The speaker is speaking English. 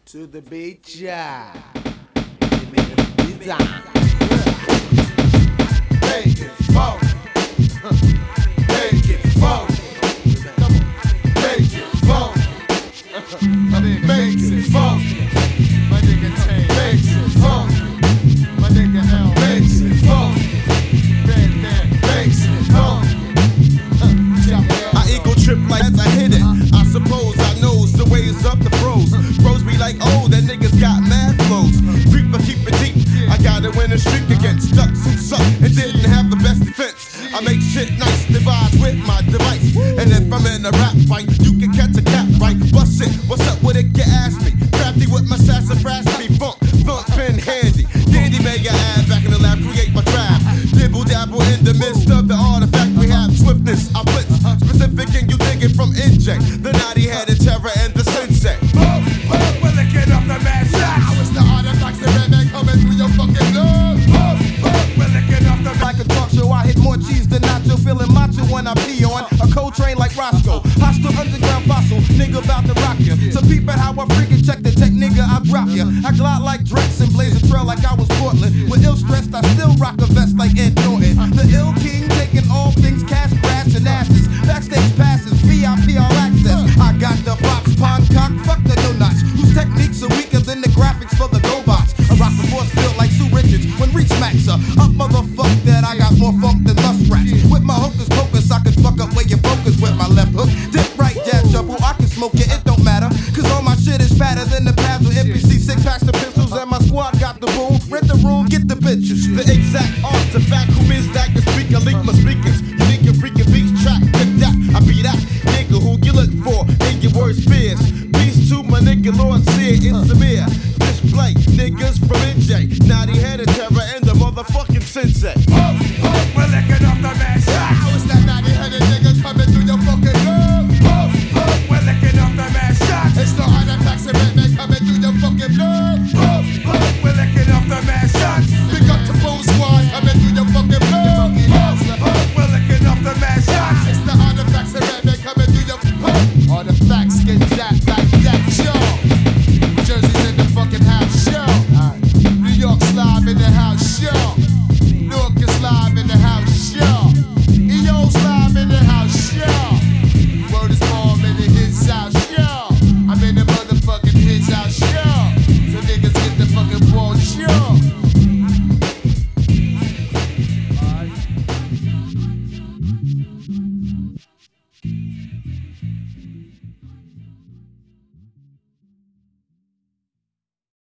To the beach, yeah. Make it funk. Make it funk. Make it funk. Makes it funk. My nigga Tay makes it funk. My nigga L makes it funk. Bandit makes it funk. I ego trip like as I hit it. I suppose I knows the ways of the pros. Bros be like, oh, that niggas got mad flows. Creeper keep it deep. I got to win a streak against ducks who suck and didn't have the best defense. I make shit nice, devise with my device. And if I'm in a rap fight, you can catch a cat right. Bust it, what's up with it? You ask me. Crafty with my sassafras, me funk been handy. Dandy mega ad back in the lab, create my trap. Dibble dabble in the midst of the artifact. We have swiftness, I blitz. Specific and you dig it from inject. The naughty headed terror and the sensei. We're licking up the mad shot. I was the artifacts, the red man coming through your fucking blood. We're licking up the Like a talk show, I hit more cheese than nacho. Feeling macho when I pee on a cold train like Roscoe. Hostile underground fossil, nigga about to rock ya. So peep at how I freaking check the tech, nigga, I drop ya. I glide like Drex and blaze a trail like I was Portland. With ill stressed, I still rock a vest like Ed Norton. The ill king taking all things cash, grass, and asses. Backstage passes, VIP all access. I got the box, pond cock, fuck the no notch. Whose techniques are weaker than the graphics for the GoBots. I rock the force field like Sue Richards when Reach smacks her. Up motherfuck that I got more funk than muskrats. With my hocus pocus, I can fuck up where you focus with my left hook. Dip right, jab, shuffle, I can smoke it, it don't matter. Cause all my shit is fatter than the pads with NPC 6 packs of pistols. And my squad got the boom, rent the room, get the bitches. The exact artifact, who is that can speak? I link my speakers. Unique and freaking beats track, pick that. I be that nigga who you look for in your worst fears. Peace to my nigga Lord Sear, it's Samir. Display niggas from NJ, naughty headed